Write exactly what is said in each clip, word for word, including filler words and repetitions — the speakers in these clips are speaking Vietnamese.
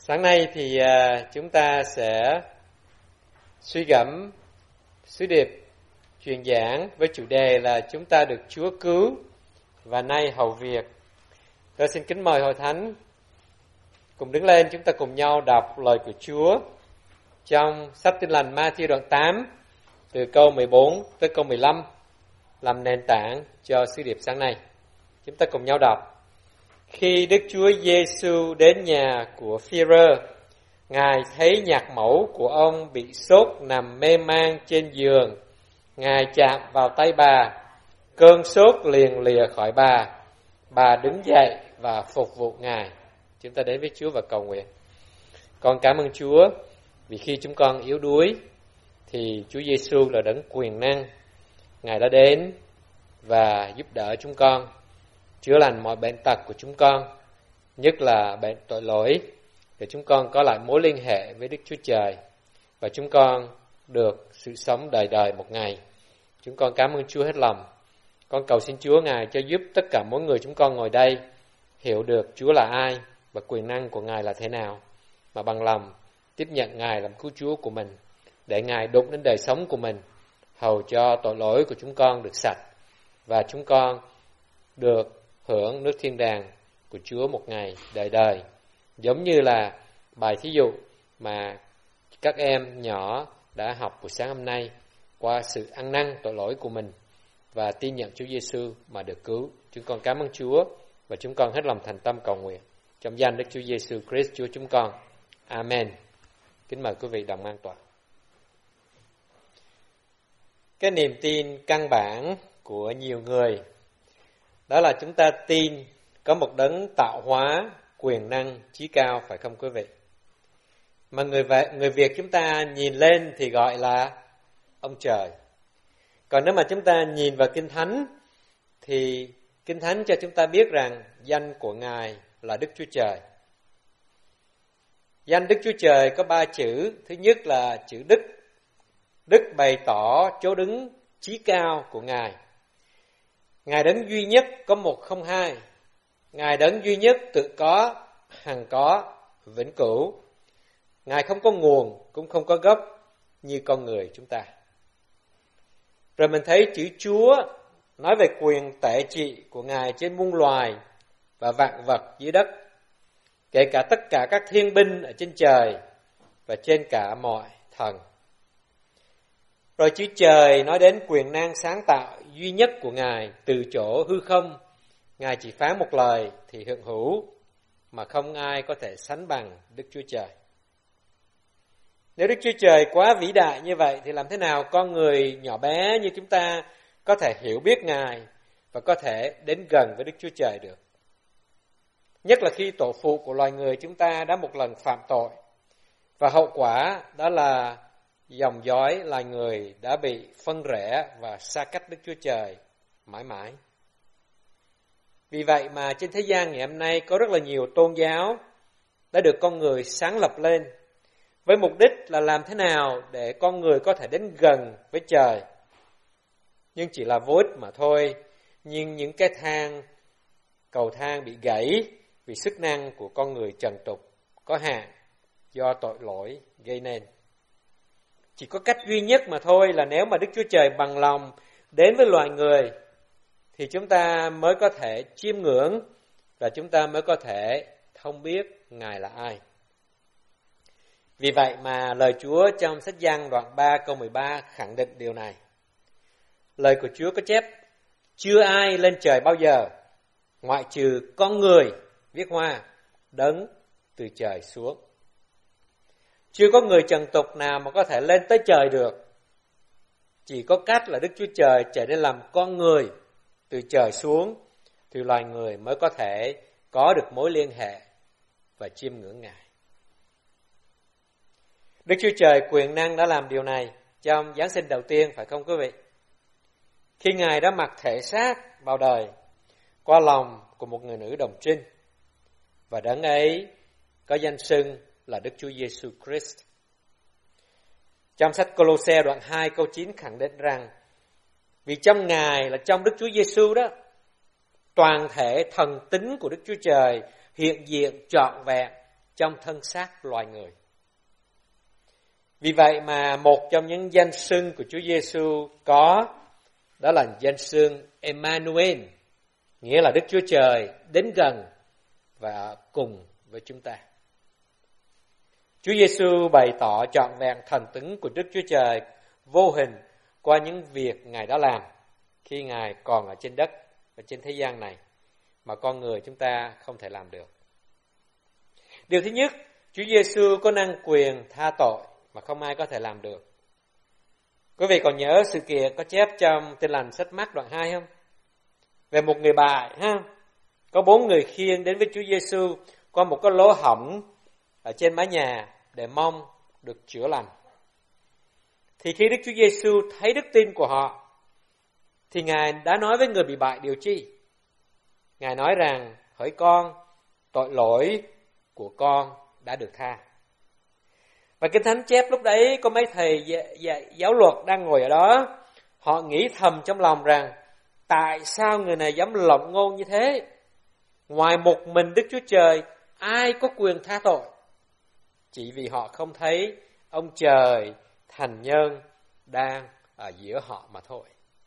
Sáng nay thì uh, chúng ta sẽ suy gẫm sứ điệp truyền giảng với chủ đề là chúng ta được Chúa cứu và nay hầu việc. Tôi xin kính mời Hội Thánh cùng đứng lên, chúng ta cùng nhau đọc lời của Chúa trong sách Tin lành Ma-thi-ơ đoạn tám từ câu mười bốn tới câu mười lăm làm nền tảng cho sứ điệp sáng nay. Chúng ta cùng nhau đọc. Khi Đức Chúa Giêsu đến nhà của Phi-rơ, Ngài thấy nhạc mẫu của ông bị sốt nằm mê man trên giường. Ngài chạm vào tay bà, cơn sốt liền lìa khỏi bà. Bà đứng dậy và phục vụ Ngài. Chúng ta đến với Chúa và cầu nguyện. Con cảm ơn Chúa vì khi chúng con yếu đuối thì Chúa Giêsu là đấng quyền năng. Ngài đã đến và giúp đỡ chúng con, chữa lành mọi bệnh tật của chúng con, nhất là bệnh tội lỗi, để chúng con có lại mối liên hệ với Đức Chúa Trời và chúng con được sự sống đời đời một ngày. Chúng con cảm ơn Chúa hết lòng. Con cầu xin Chúa Ngài cho giúp tất cả mỗi người chúng con ngồi đây hiểu được Chúa là ai và quyền năng của Ngài là thế nào, mà bằng lòng tiếp nhận Ngài làm cứu Chúa của mình, để Ngài đụng đến đời sống của mình, hầu cho tội lỗi của chúng con được sạch và chúng con được hưởng nước thiên đàng của Chúa một ngày đời đời. Giống như là bài thí dụ mà các em nhỏ đã học buổi sáng hôm nay, qua sự ăn năn tội lỗi của mình và tin nhận Chúa Giêsu mà được cứu. Chúng con cảm ơn Chúa và chúng con hết lòng thành tâm cầu nguyện trong danh Đức Chúa Giêsu Christ Chúa chúng con. Amen. Kính mời quý vị đồng an tọa. Cái niềm tin căn bản của nhiều người đó là chúng ta tin có một đấng tạo hóa quyền năng chí cao, phải không quý vị? Mà người người Việt chúng ta nhìn lên thì gọi là ông trời. Còn nếu mà chúng ta nhìn vào Kinh Thánh thì Kinh Thánh cho chúng ta biết rằng danh của Ngài là Đức Chúa Trời. Danh Đức Chúa Trời có ba chữ. Thứ nhất là chữ Đức. Đức bày tỏ chỗ đứng chí cao của Ngài. Ngài đấng duy nhất có một không hai. Ngài đấng duy nhất tự có, hằng có, vĩnh cửu. Ngài không có nguồn, cũng không có gốc như con người chúng ta. Rồi mình thấy chữ Chúa nói về quyền tể trị của Ngài trên muôn loài và vạn vật dưới đất, kể cả tất cả các thiên binh ở trên trời và trên cả mọi thần. Rồi chữ trời nói đến quyền năng sáng tạo duy nhất của Ngài từ chỗ hư không. Ngài chỉ phán một lời thì hiện hữu, mà không ai có thể sánh bằng Đức Chúa Trời. Nếu Đức Chúa Trời quá vĩ đại như vậy thì làm thế nào con người nhỏ bé như chúng ta có thể hiểu biết Ngài và có thể đến gần với Đức Chúa Trời được? Nhất là khi tổ phụ của loài người chúng ta đã một lần phạm tội, và hậu quả đó là dòng dõi loài người đã bị phân rẽ và xa cách Đức Chúa Trời mãi mãi. Vì vậy mà trên thế gian ngày hôm nay có rất là nhiều tôn giáo đã được con người sáng lập lên với mục đích là làm thế nào để con người có thể đến gần với trời. Nhưng chỉ là vô ích mà thôi. Nhưng những cái thang, cầu thang bị gãy vì sức năng của con người trần tục có hạn do tội lỗi gây nên. Chỉ có cách duy nhất mà thôi là nếu mà Đức Chúa Trời bằng lòng đến với loài người thì chúng ta mới có thể chiêm ngưỡng và chúng ta mới có thể thông biết Ngài là ai. Vì vậy mà lời Chúa trong sách Giăng đoạn ba câu mười ba khẳng định điều này. Lời của Chúa có chép: chưa ai lên trời bao giờ, ngoại trừ con người, viết hoa, đấng từ trời xuống. Chưa có người trần tục nào mà có thể lên tới trời được. Chỉ có cách là Đức Chúa Trời trở nên làm con người từ trời xuống thì loài người mới có thể có được mối liên hệ và chiêm ngưỡng Ngài. Đức Chúa Trời quyền năng đã làm điều này trong Giáng sinh đầu tiên, phải không quý vị? Khi Ngài đã mặc thể xác vào đời qua lòng của một người nữ đồng trinh, và đấng ấy có danh xưng là Đức Chúa Giêsu Christ. Trong sách Cô-lô-se đoạn hai câu chín khẳng định rằng vì trong Ngài là trong Đức Chúa Giêsu đó, toàn thể thần tính của Đức Chúa Trời hiện diện trọn vẹn trong thân xác loài người. Vì vậy mà một trong những danh xưng của Chúa Giêsu có, đó là danh xưng Emmanuel, nghĩa là Đức Chúa Trời đến gần và cùng với chúng ta. Chúa Giêsu bày tỏ trọn vẹn thần tính của Đức Chúa Trời vô hình qua những việc Ngài đã làm khi Ngài còn ở trên đất và trên thế gian này mà con người chúng ta không thể làm được. Điều thứ nhất, Chúa Giêsu có năng quyền tha tội mà không ai có thể làm được. Quý vị còn nhớ sự kiện có chép trong Tin lành sách Mác đoạn hai không? Về một người bại ha, có bốn người khiêng đến với Chúa Giêsu qua một cái lỗ hổng ở trên mái nhà để mong được chữa lành. Thì khi Đức Chúa Giêsu thấy đức tin của họ, thì Ngài đã nói với người bị bại điều chi? Ngài nói rằng: hỡi con, tội lỗi của con đã được tha. Và Kinh Thánh chép lúc đấy có mấy thầy giáo luật đang ngồi ở đó, họ nghĩ thầm trong lòng rằng: tại sao người này dám lộng ngôn như thế? Ngoài một mình Đức Chúa Trời, ai có quyền tha tội? Chỉ vì họ không thấy ông trời thành nhân đang ở giữa họ mà thôi.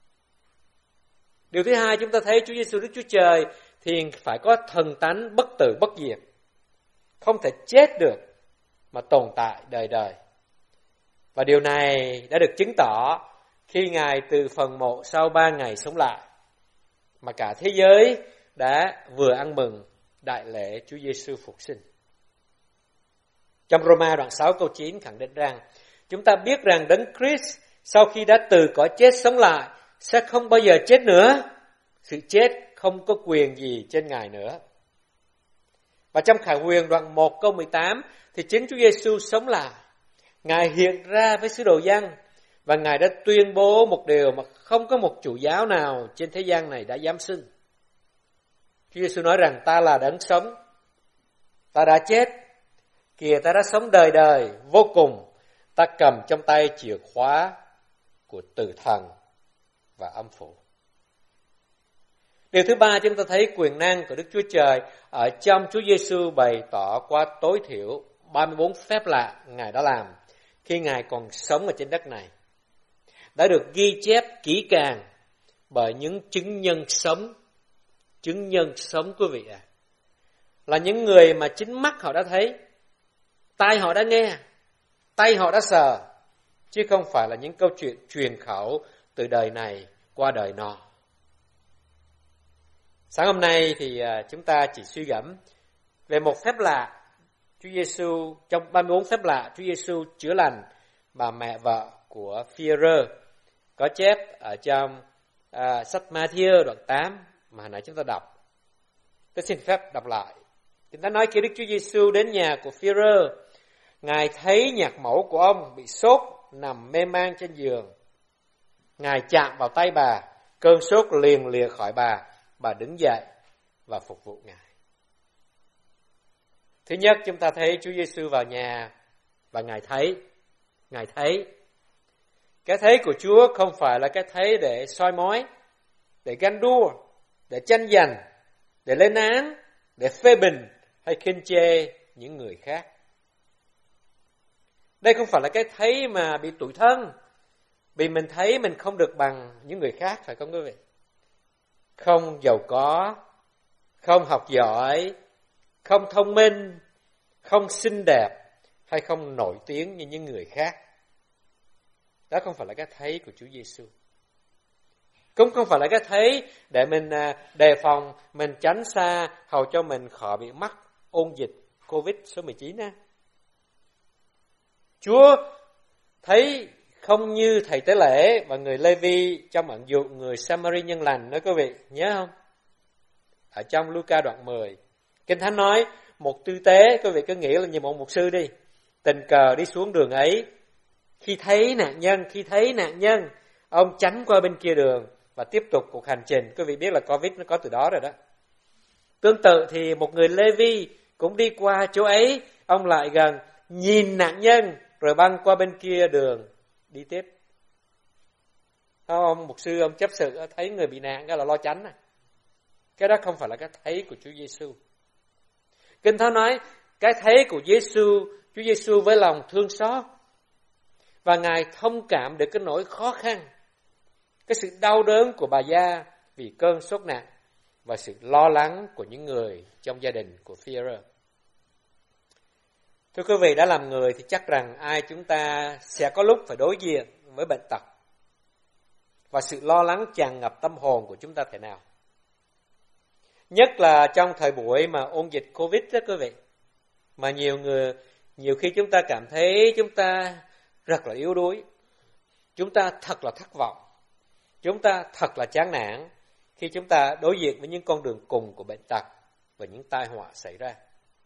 Điều thứ hai, chúng ta thấy Chúa Giêsu Đức Chúa Trời thì phải có thần tánh bất tử bất diệt, không thể chết được mà tồn tại đời đời. Và điều này đã được chứng tỏ khi Ngài từ phần mộ sau ba ngày sống lại, mà cả thế giới đã vừa ăn mừng đại lễ Chúa Giêsu phục sinh. Trong Roma đoạn sáu câu chín khẳng định rằng chúng ta biết rằng Đấng Christ sau khi đã từ cõi chết sống lại sẽ không bao giờ chết nữa. Sự chết không có quyền gì trên Ngài nữa. Và trong Khải Huyền đoạn một câu mười tám thì chính Chúa Giêsu sống lại. Ngài hiện ra với sứ đồ Giăng và Ngài đã tuyên bố một điều mà không có một chủ giáo nào trên thế gian này đã dám xưng. Chúa Giêsu nói rằng: ta là đấng sống, ta đã chết, kìa ta đã sống đời đời vô cùng, ta cầm trong tay chìa khóa của tử thần và âm phủ. Điều thứ ba, chúng ta thấy quyền năng của Đức Chúa Trời ở trong Chúa Giêsu bày tỏ qua tối thiểu ba mươi bốn phép lạ Ngài đã làm khi Ngài còn sống ở trên đất này, đã được ghi chép kỹ càng bởi những chứng nhân sống. Chứng nhân sống quý vị à, là những người mà chính mắt họ đã thấy, tai họ đã nghe, tay họ đã sờ, chứ không phải là những câu chuyện truyền khẩu từ đời này qua đời nọ. Sáng hôm nay thì chúng ta chỉ suy gẫm về một phép lạ Chúa Giêsu, trong ba mươi bốn phép lạ Chúa Giêsu chữa lành bà mẹ vợ của Phi-e-rơ, có chép ở trong à, sách Ma-thi-ơ đoạn tám mà hồi nãy chúng ta đọc. Tôi xin phép đọc lại. Chúng ta nói khi Đức Chúa Giêsu đến nhà của Phi-e-rơ, Ngài thấy nhạc mẫu của ông bị sốt nằm mê man trên giường. Ngài chạm vào tay bà, cơn sốt liền lìa khỏi bà, bà đứng dậy và phục vụ Ngài. Thứ nhất, chúng ta thấy Chúa Giêsu vào nhà và Ngài thấy. Ngài thấy. Cái thấy của Chúa không phải là cái thấy để soi mói, để ganh đua, để tranh giành, để lên án, để phê bình hay khinh chê những người khác. Đây không phải là cái thấy mà bị tủi thân, vì mình thấy mình không được bằng những người khác, phải không quý vị? Không giàu có, không học giỏi, không thông minh, không xinh đẹp hay không nổi tiếng như những người khác. Đó không phải là cái thấy của Chúa Giêsu. Cũng không phải là cái thấy để mình đề phòng, mình tránh xa hầu cho mình khỏi bị mắc ôn dịch covid số mười chín á. Chúa thấy không như thầy tế lễ và người Lê-vi trong ẩn dụ người Samari nhân lành đó quý vị, nhớ không? Ở trong Luca đoạn mười, Kinh Thánh nói một tư tế, quý vị cứ nghĩ là như một mục sư đi, tình cờ đi xuống đường ấy, khi thấy nạn nhân, khi thấy nạn nhân, ông tránh qua bên kia đường và tiếp tục cuộc hành trình. Quý vị biết là Covid nó có từ đó rồi đó. Tương tự thì một người Lê-vi cũng đi qua chỗ ấy, ông lại gần, nhìn nạn nhân rồi băng qua bên kia đường đi tiếp. Ông mục sư, ông chấp sự thấy người bị nạn cái là lo tránh. À. Cái đó không phải là cái thấy của Chúa Giêsu. Kinh Thánh nói cái thấy của Giêsu, Chúa Giêsu với lòng thương xót, và Ngài thông cảm được cái nỗi khó khăn, cái sự đau đớn của bà Gia vì cơn sốt nặng và sự lo lắng của những người trong gia đình của Phi-e-rơ. Thưa quý vị, đã làm người thì chắc rằng ai chúng ta sẽ có lúc phải đối diện với bệnh tật, và sự lo lắng tràn ngập tâm hồn của chúng ta thế nào. Nhất là trong thời buổi mà ôn dịch Covid đó quý vị, mà nhiều người, nhiều khi chúng ta cảm thấy chúng ta rất là yếu đuối, chúng ta thật là thất vọng, chúng ta thật là chán nản khi chúng ta đối diện với những con đường cùng của bệnh tật và những tai họa xảy ra.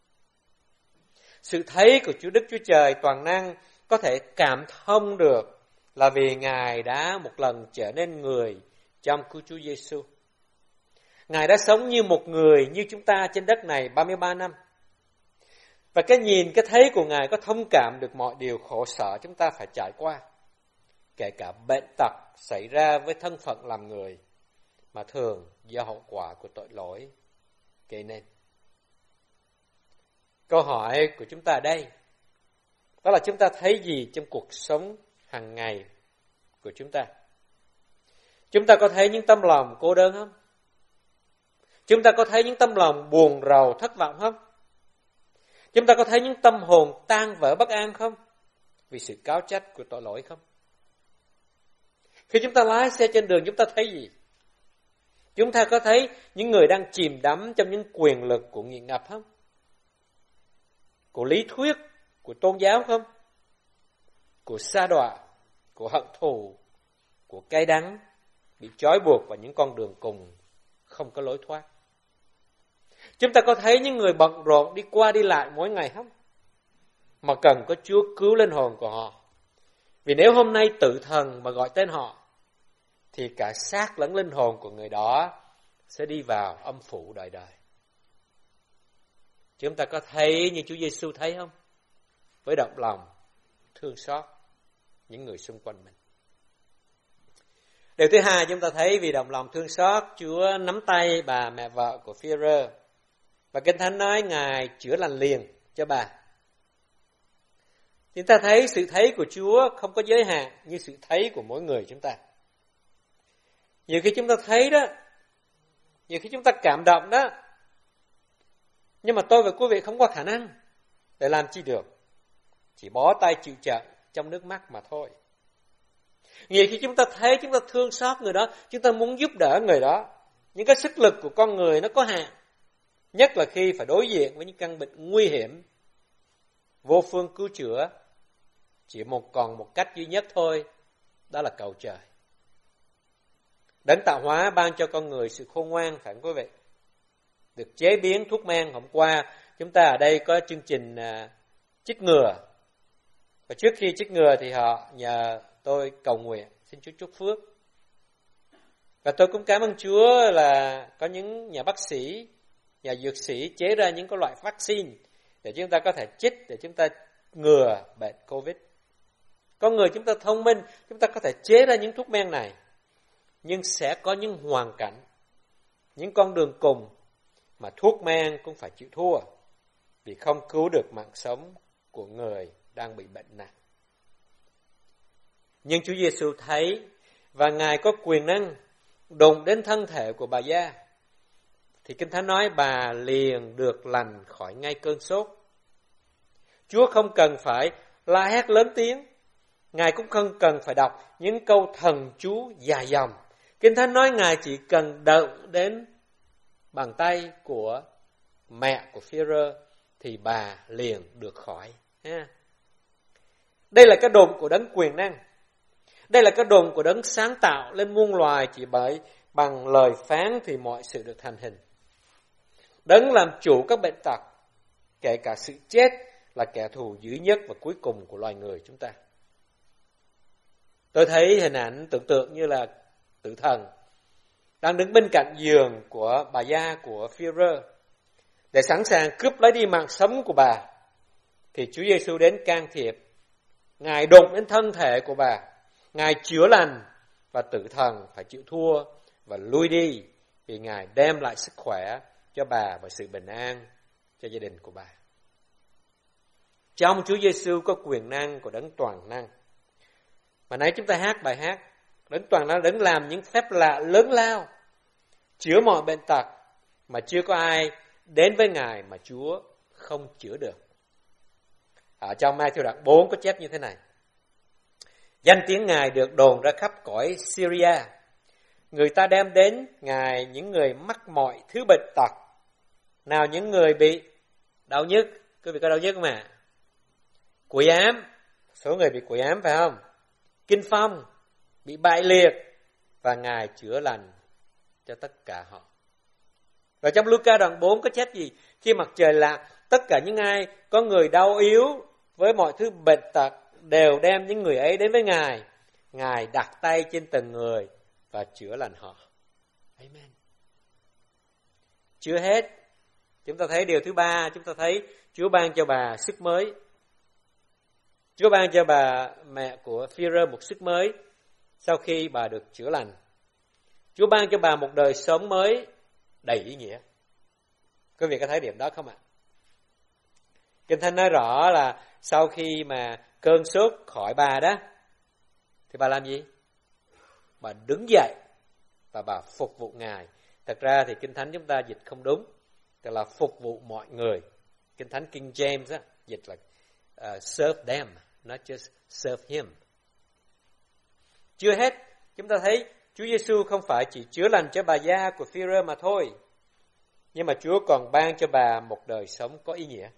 Sự thấy của Chúa Đức Chúa Trời toàn năng có thể cảm thông được là vì Ngài đã một lần trở nên người trong cứu Chúa Giêsu. Ngài đã sống như một người như chúng ta trên đất này ba mươi ba năm. Và cái nhìn, cái thấy của Ngài có thông cảm được mọi điều khổ sở chúng ta phải trải qua, kể cả bệnh tật xảy ra với thân phận làm người, mà thường do hậu quả của tội lỗi gây nên. Câu hỏi của chúng ta ở đây, đó là chúng ta thấy gì trong cuộc sống hàng ngày của chúng ta? Chúng ta có thấy những tấm lòng cô đơn không? Chúng ta có thấy những tấm lòng buồn rầu, thất vọng không? Chúng ta có thấy những tâm hồn tan vỡ bất an không? Vì sự cáo trách của tội lỗi không? Khi chúng ta lái xe trên đường, chúng ta thấy gì? Chúng ta có thấy những người đang chìm đắm trong những quyền lực của nghiện ngập không? Của lý thuyết, của tôn giáo không? Của sa đọa, của hận thù, của cay đắng, bị trói buộc vào những con đường cùng, không có lối thoát. Chúng ta có thấy những người bận rộn đi qua đi lại mỗi ngày không? Mà cần có Chúa cứu linh hồn của họ. Vì nếu hôm nay tử thần mà gọi tên họ, thì cả xác lẫn linh hồn của người đó sẽ đi vào âm phủ đời đời. Chúng ta có thấy như Chúa Giêsu thấy không? Với động lòng thương xót những người xung quanh mình. Điều thứ hai, chúng ta thấy vì động lòng thương xót, Chúa nắm tay bà mẹ vợ của Phi-e-rơ, và Kinh Thánh nói Ngài chữa lành liền cho bà. Chúng ta thấy sự thấy của Chúa không có giới hạn như sự thấy của mỗi người chúng ta. Nhiều khi chúng ta thấy đó, nhiều khi chúng ta cảm động đó, nhưng mà tôi và quý vị không có khả năng để làm chi được, chỉ bó tay chịu trận trong nước mắt mà thôi. Nhiều khi chúng ta thấy, chúng ta thương xót người đó, chúng ta muốn giúp đỡ người đó, nhưng cái sức lực của con người nó có hạn, nhất là khi phải đối diện với những căn bệnh nguy hiểm, vô phương cứu chữa, chỉ một còn một cách duy nhất thôi, đó là cầu trời. Đấng tạo hóa ban cho con người sự khôn ngoan, phải không quý vị? Được chế biến thuốc men. Hôm qua chúng ta ở đây có chương trình uh, chích ngừa, và trước khi chích ngừa thì họ nhờ tôi cầu nguyện xin Chúa chúc phước. Và tôi cũng cảm ơn Chúa là có những nhà bác sĩ, nhà dược sĩ chế ra những cái loại vaccine để chúng ta có thể chích, để chúng ta ngừa bệnh Covid. Con người chúng ta thông minh, chúng ta có thể chế ra những thuốc men này, nhưng sẽ có những hoàn cảnh, những con đường cùng mà thuốc men cũng phải chịu thua, vì không cứu được mạng sống của người đang bị bệnh nặng. Nhưng Chúa Giêsu thấy, và Ngài có quyền năng đụng đến thân thể của bà Gia, thì Kinh Thánh nói bà liền được lành khỏi ngay cơn sốt. Chúa không cần phải la hét lớn tiếng, Ngài cũng không cần phải đọc những câu thần chú dài dòng. Kinh Thánh nói Ngài chỉ cần động đến bàn tay của mẹ của Phi-e-rơ thì bà liền được khỏi. Đây là cái đồn của đấng quyền năng. Đây là cái đồn của đấng sáng tạo lên muôn loài, chỉ bởi bằng lời phán thì mọi sự được thành hình. Đấng làm chủ các bệnh tật, kể cả sự chết là kẻ thù dữ nhất và cuối cùng của loài người chúng ta. Tôi thấy hình ảnh tưởng tượng như là tử thần đang đứng bên cạnh giường của bà Gia của Phi-e-rơ để sẵn sàng cướp lấy đi mạng sống của bà. Thì Chúa Giêsu đến can thiệp, Ngài đụng đến thân thể của bà, Ngài chữa lành, và tử thần phải chịu thua và lui đi, vì Ngài đem lại sức khỏe cho bà và sự bình an cho gia đình của bà. Trong Chúa Giêsu có quyền năng của đấng toàn năng. Mà nãy chúng ta hát bài hát, đấng toàn năng, đấng làm những phép lạ lớn lao, chữa mọi bệnh tật, mà chưa có ai đến với Ngài mà Chúa không chữa được. Ở trong Ma-thi-ơ đoạn bốn có chép như thế này: danh tiếng Ngài được đồn ra khắp cõi Syria. Người ta đem đến Ngài những người mắc mọi thứ bệnh tật. Nào những người bị đau nhức, quý vị có đau nhức không ạ? Quỷ ám, số người bị quỷ ám phải không? Kinh phong, bị bại liệt, và Ngài chữa lành cho tất cả họ. Và trong Luca đoạn bốn có chép gì? Khi mặt trời lặn, tất cả những ai có người đau yếu với mọi thứ bệnh tật đều đem những người ấy đến với Ngài. Ngài đặt tay trên từng người và chữa lành họ. Amen. Chưa hết. Chúng ta thấy điều thứ ba, chúng ta thấy Chúa ban cho bà sức mới. Chúa ban cho bà mẹ của Phi-rơ một sức mới sau khi bà được chữa lành. Chúa ban cho bà một đời sống mới đầy ý nghĩa. Quý vị có thấy điểm đó không ạ? Kinh Thánh nói rõ là sau khi mà cơn sốt khỏi bà đó, thì bà làm gì? Bà đứng dậy và bà phục vụ Ngài. Thật ra thì Kinh Thánh chúng ta dịch không đúng, tức là phục vụ mọi người. Kinh Thánh King James á, dịch là uh, serve them, not just serve him. Chưa hết, chúng ta thấy Chúa Giêsu không phải chỉ chữa lành cho bà gia của Phi-rơ mà thôi, nhưng mà Chúa còn ban cho bà một đời sống có ý nghĩa.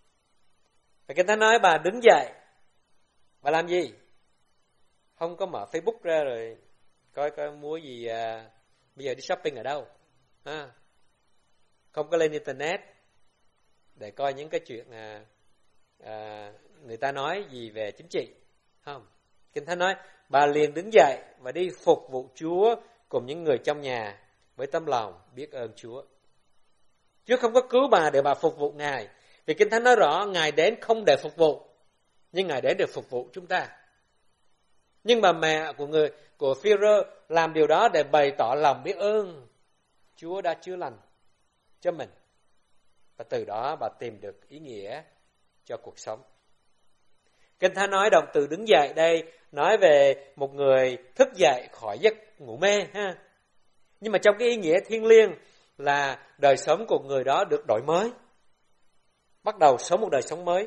Và Kinh Thánh nói bà đứng dậy, bà làm gì? Không có mở Facebook ra rồi coi coi mua gì, à, bây giờ đi shopping ở đâu, à, không có lên internet để coi những cái chuyện à, à, người ta nói gì về chính trị, không. Kinh Thánh nói bà liền đứng dậy và đi phục vụ Chúa cùng những người trong nhà với tấm lòng biết ơn Chúa. Chúa không có cứu bà để bà phục vụ Ngài, vì Kinh Thánh nói rõ Ngài đến không để phục vụ, nhưng Ngài đến để phục vụ chúng ta. Nhưng bà mẹ của người của Phi-rơ làm điều đó để bày tỏ lòng biết ơn Chúa đã chữa lành cho mình, và từ đó bà tìm được ý nghĩa cho cuộc sống. Kinh Thánh nói động từ đứng dậy đây nói về một người thức dậy khỏi giấc ngủ mê ha. Nhưng mà trong cái ý nghĩa thiêng liêng là đời sống của người đó được đổi mới, bắt đầu sống một đời sống mới,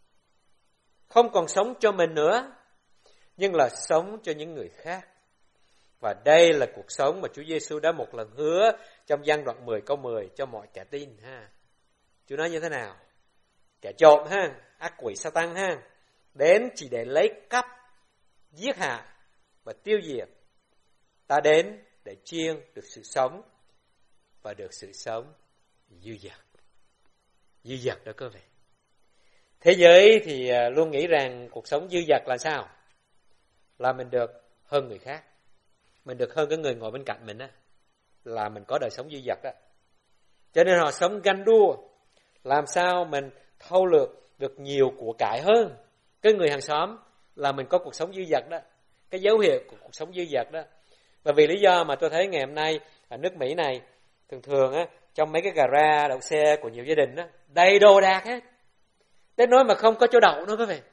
không còn sống cho mình nữa, nhưng là sống cho những người khác. Và đây là cuộc sống mà Chúa Giêsu đã một lần hứa trong Giăng đoạn mười câu mười cho mọi kẻ tin ha. Chúa nói như thế nào? Kẻ trộm ha, ác quỷ Sa-tan ha, đến chỉ để lấy cắp, giết hại và tiêu diệt. Ta đến để chiên được sự sống và được sự sống dư dật. Dư dật đó cơ vị. Thế giới thì luôn nghĩ rằng cuộc sống dư dật là sao? Là mình được hơn người khác, mình được hơn cái người ngồi bên cạnh mình á, là mình có đời sống dư dật đó. Cho nên họ sống ganh đua, làm sao mình thâu lược được nhiều của cải hơn cái người hàng xóm, là mình có cuộc sống dư dật đó. Cái dấu hiệu của cuộc sống dư dật đó. Và vì lý do mà tôi thấy ngày hôm nay ở nước Mỹ này, thường thường á, trong mấy cái gara đậu xe của nhiều gia đình á, đầy đồ đạc hết, đến nỗi mà không có chỗ đậu nữa quý vị.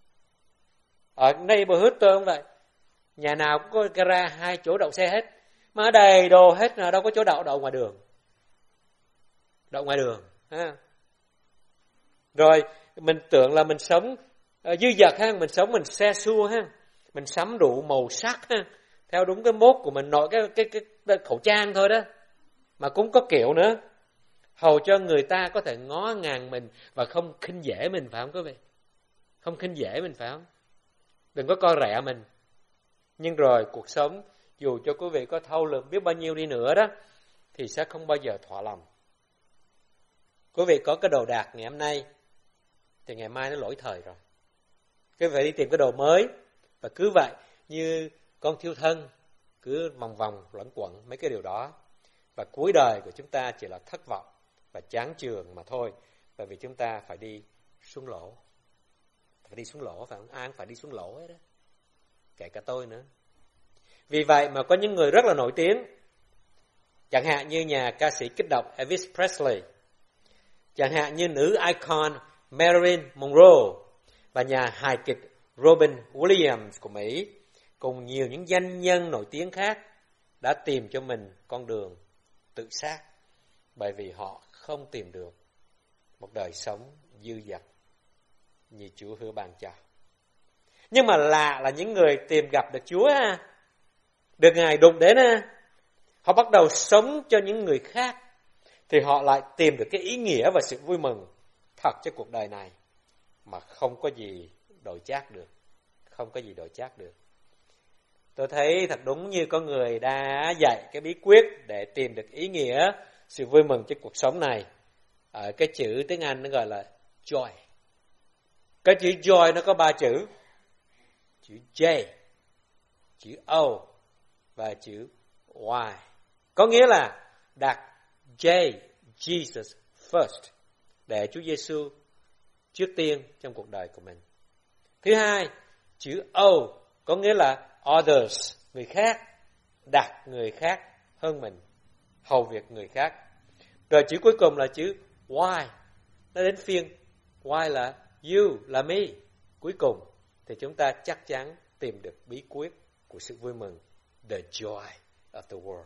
Ở neighborhood tôi cũng vậy, nhà nào cũng có gara hai chỗ đậu xe hết, mà đầy đồ hết, nào đâu có chỗ đậu, đậu ngoài đường, đậu ngoài đường ha. Rồi mình tưởng là mình sống uh, dư dật ha, mình sống mình xe xua ha, mình sắm đủ màu sắc ha, theo đúng cái mốt của mình, nội cái, cái, cái, cái khẩu trang thôi đó, mà cũng có kiểu nữa, hầu cho người ta có thể ngó ngàng mình và không khinh dễ mình, phải không quý vị? Không khinh dễ mình, phải không? Đừng có coi rẻ mình. Nhưng rồi cuộc sống, dù cho quý vị có thâu lược biết bao nhiêu đi nữa đó, thì sẽ không bao giờ thỏa lòng. Quý vị có cái đồ đạc ngày hôm nay, thì ngày mai nó lỗi thời rồi. Quý vị đi tìm cái đồ mới, và cứ vậy như con thiêu thân, cứ vòng vòng luẩn quẩn mấy cái điều đó. Và cuối đời của chúng ta chỉ là thất vọng và chán chường mà thôi. Bởi vì chúng ta phải đi xuống lỗ. Phải đi xuống lỗ, phải không? Ai phải đi xuống lỗ hết đó. Kể cả tôi nữa. Vì vậy mà có những người rất là nổi tiếng. Chẳng hạn như nhà ca sĩ kích động Elvis Presley. Chẳng hạn như nữ icon Marilyn Monroe. và nhà hài kịch Robin Williams của Mỹ cùng nhiều những danh nhân nổi tiếng khác đã tìm cho mình con đường tự sát bởi vì họ không tìm được một đời sống dư dật như Chúa hứa ban cho. Nhưng mà lạ là những người tìm gặp được Chúa, được Ngài đụng đến, họ bắt đầu sống cho những người khác, thì họ lại tìm được cái ý nghĩa và sự vui mừng thật cho cuộc đời này mà không có gì đổi chác được. Không có gì đổi chác được. Tôi thấy thật đúng như có người đã dạy cái bí quyết để tìm được ý nghĩa, sự vui mừng trên cuộc sống này. Ở cái chữ tiếng Anh nó gọi là joy. Cái chữ joy nó có ba chữ. Chữ J, chữ O và chữ Y. Có nghĩa là đặt J, Jesus first, để Chúa Giêsu trước tiên trong cuộc đời của mình. Thứ hai, chữ O có nghĩa là others, người khác, đặt người khác hơn mình, hầu việc người khác. Rồi chữ cuối cùng là chữ Y, nó đến phiên Y là you, là me. Cuối cùng thì chúng ta chắc chắn tìm được bí quyết của sự vui mừng, the joy of the world.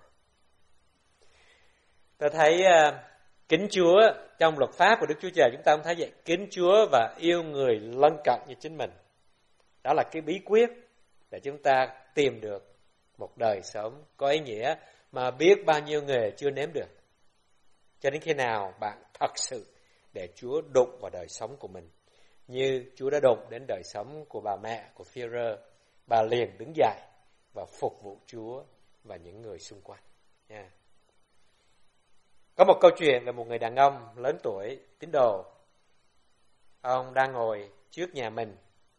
Tôi thấy uh, kính Chúa trong luật pháp của Đức Chúa Trời, chúng ta cũng thấy vậy, kính Chúa và yêu người lân cận như chính mình. Đó là cái bí quyết để chúng ta tìm được một đời sống có ý nghĩa mà biết bao nhiêu người chưa nếm được. Cho đến khi nào bạn thật sự để Chúa đụng vào đời sống của mình, như Chúa đã đụng đến đời sống của bà mẹ của Phi-e-rơ, bà liền đứng dậy và phục vụ Chúa và những người xung quanh. Yeah. Có một câu chuyện về một người đàn ông lớn tuổi, tín đồ. Ông đang ngồi trước nhà mình.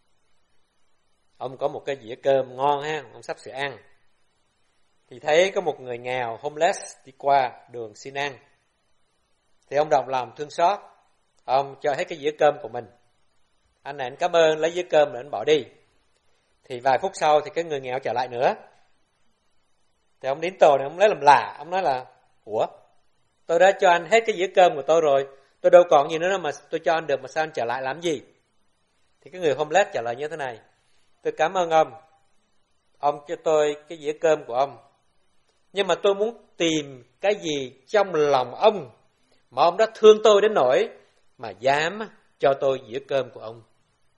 Ông có một cái dĩa cơm ngon ha, ông sắp sửa ăn. Thì thấy có một người nghèo, homeless, đi qua đường xin ăn. Thì ông động lòng thương xót, ông cho hết cái dĩa cơm của mình. Anh này anh cảm ơn, lấy dĩa cơm rồi anh bỏ đi. Thì vài phút sau thì cái người nghèo trở lại nữa. Thì ông đến tồ này, ông lấy làm lạ, ông nói là: Ủa, tôi đã cho anh hết cái dĩa cơm của tôi rồi, tôi đâu còn gì nữa mà tôi cho anh được, mà sao anh trở lại làm gì? Thì cái người homeless trả lời như thế này: Tôi cảm ơn ông, ông cho tôi cái dĩa cơm của ông, nhưng mà tôi muốn tìm cái gì trong lòng ông mà ông đã thương tôi đến nỗi mà dám cho tôi dĩa cơm của ông.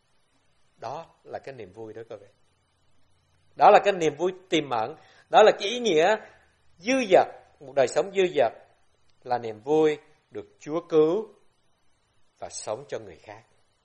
Đó là cái niềm vui đó các vị. Đó là cái niềm vui tiềm ẩn. Đó là cái ý nghĩa dư dật, một đời sống dư dật, là niềm vui được Chúa cứu và sống cho người khác.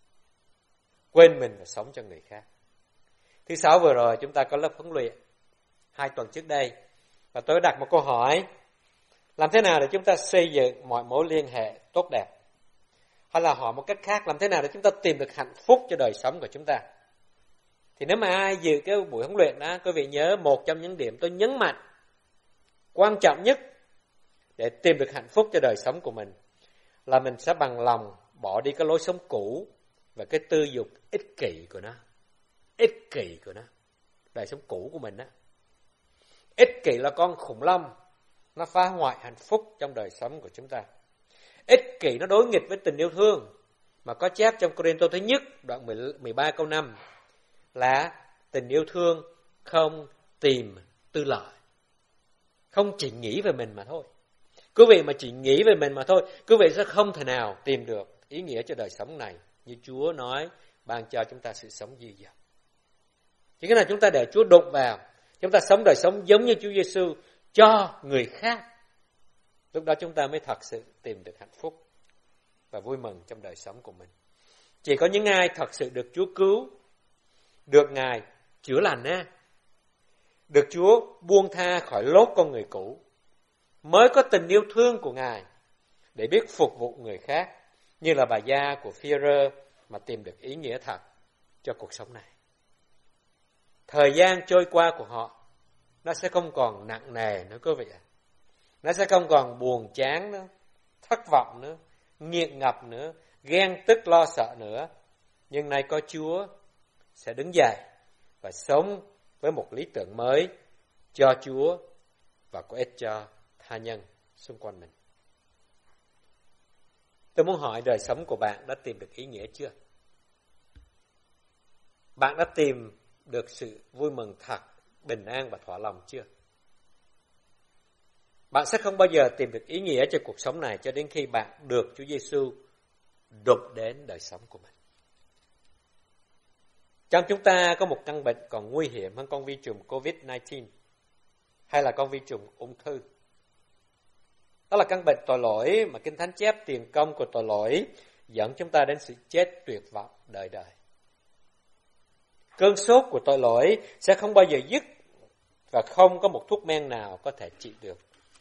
Quên mình và sống cho người khác. Thứ sáu vừa rồi chúng ta có lớp huấn luyện hai tuần trước đây, và tôi đặt một câu hỏi: làm thế nào để chúng ta xây dựng mọi mối liên hệ tốt đẹp? Hay là hỏi một cách khác, làm thế nào để chúng ta tìm được hạnh phúc cho đời sống của chúng ta? Thì nếu mà ai dự cái buổi huấn luyện đó, quý vị nhớ một trong những điểm tôi nhấn mạnh quan trọng nhất để tìm được hạnh phúc cho đời sống của mình là mình sẽ bằng lòng bỏ đi cái lối sống cũ và cái tư dục ích kỷ của nó. Ích kỷ của nó, đời sống cũ của mình đó. Ích kỷ là con khủng long, nó phá hoại hạnh phúc trong đời sống của chúng ta. Ích kỷ nó đối nghịch với tình yêu thương, mà có chép trong Cô-rinh-tô thứ nhất đoạn mười ba câu năm là tình yêu thương không tìm tư lợi, không chỉ nghĩ về mình mà thôi. Quý vị mà chỉ nghĩ về mình mà thôi, quý vị sẽ không thể nào tìm được ý nghĩa cho đời sống này như Chúa nói ban cho chúng ta sự sống dư dật. Chỉ cái nào chúng ta để Chúa đụng vào, chúng ta sống đời sống giống như Chúa Giêsu cho người khác, lúc đó chúng ta mới thật sự tìm được hạnh phúc và vui mừng trong đời sống của mình. Chỉ có những ai thật sự được Chúa cứu, được Ngài chữa lành á, được Chúa buông tha khỏi lốt con người cũ, mới có tình yêu thương của Ngài để biết phục vụ người khác, như là bà gia của Phi-e-rơ mà tìm được ý nghĩa thật cho cuộc sống này. Thời gian trôi qua của họ, nó sẽ không còn nặng nề nữa quý vị ạ. Nó sẽ không còn buồn chán nữa, thất vọng nữa, nghiện ngập nữa, ghen tức lo sợ nữa. Nhưng nay có Chúa sẽ đứng dậy và sống với một lý tưởng mới cho Chúa và có ích cho tha nhân xung quanh mình. Tôi muốn hỏi đời sống của bạn đã tìm được ý nghĩa chưa? bạn đã tìm được sự vui mừng thật, bình an và thỏa lòng chưa? Bạn sẽ không bao giờ tìm được ý nghĩa cho cuộc sống này cho đến khi bạn được Chúa Giêsu đụng đến đời sống của mình. Trong chúng ta có một căn bệnh còn nguy hiểm hơn con vi trùng covid mười chín hay là con vi trùng ung thư. Đó là căn bệnh tội lỗi mà Kinh Thánh chép tiền công của tội lỗi dẫn chúng ta đến sự chết tuyệt vọng đời đời. Cơn sốt của tội lỗi sẽ không bao giờ dứt và không có một thuốc men nào có thể trị được.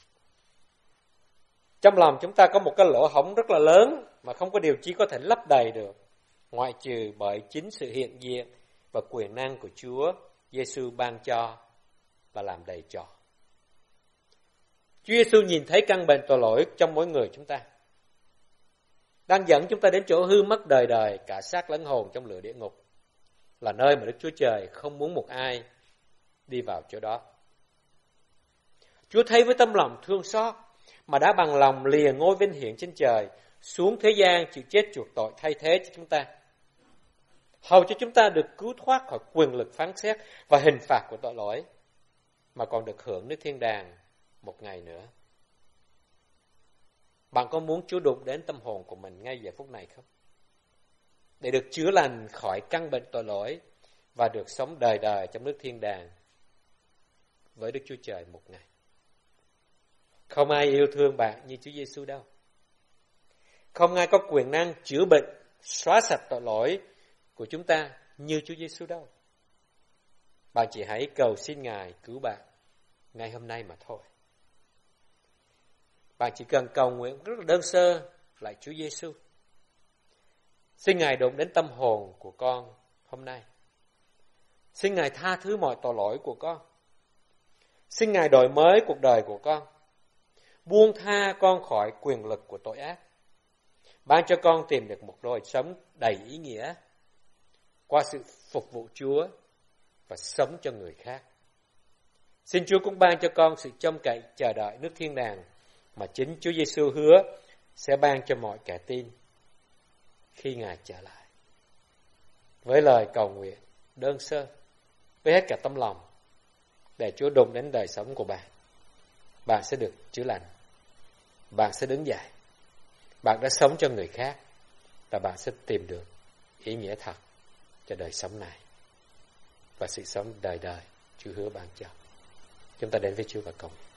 Trong lòng chúng ta có một cái lỗ hổng rất là lớn mà không có điều chi có thể lấp đầy được, ngoại trừ bởi chính sự hiện diện và quyền năng của Chúa Giêsu ban cho và làm đầy trọ. Chúa Giêsu nhìn thấy căn bệnh tội lỗi trong mỗi người chúng ta, đang dẫn chúng ta đến chỗ hư mất đời đời, cả xác lẫn hồn trong lửa địa ngục, là nơi mà Đức Chúa Trời không muốn một ai đi vào chỗ đó. Chúa thấy với tâm lòng thương xót mà đã bằng lòng lìa ngôi vinh hiển trên trời xuống thế gian chịu chết chuộc tội thay thế cho chúng ta, hầu cho chúng ta được cứu thoát khỏi quyền lực phán xét và hình phạt của tội lỗi, mà còn được hưởng nước thiên đàng một ngày nữa. Bạn có muốn Chúa đụng đến tâm hồn của mình ngay giờ phút này không? Để được chữa lành khỏi căn bệnh tội lỗi và được sống đời đời trong nước thiên đàng với Đức Chúa Trời một ngày. Không ai yêu thương bạn như Chúa Giêsu đâu. Không ai có quyền năng chữa bệnh, xóa sạch tội lỗi của chúng ta như Chúa Giêsu đâu. Bạn chỉ hãy cầu xin Ngài cứu bạn ngay hôm nay mà thôi. Bạn chỉ cần cầu nguyện rất là đơn sơ lại Chúa Giêsu. Xin Ngài đụng đến tâm hồn của con hôm nay. Xin Ngài tha thứ mọi tội lỗi của con. Xin Ngài đổi mới cuộc đời của con, buông tha con khỏi quyền lực của tội ác, ban cho con tìm được một đời sống đầy ý nghĩa qua sự phục vụ Chúa và sống cho người khác. Xin Chúa cũng ban cho con sự trông cậy chờ đợi nước thiên đàng mà chính Chúa Giêsu hứa sẽ ban cho mọi kẻ tin khi Ngài trở lại. Với lời cầu nguyện đơn sơ, với hết cả tấm lòng, để Chúa đụng đến đời sống của bạn, bạn sẽ được chữa lành, bạn sẽ đứng dậy, bạn đã sống cho người khác và bạn sẽ tìm được ý nghĩa thật cho đời sống này và sự sống đời đời Chúa hứa ban cho. Chúng ta đến với Chúa và cầu nguyện.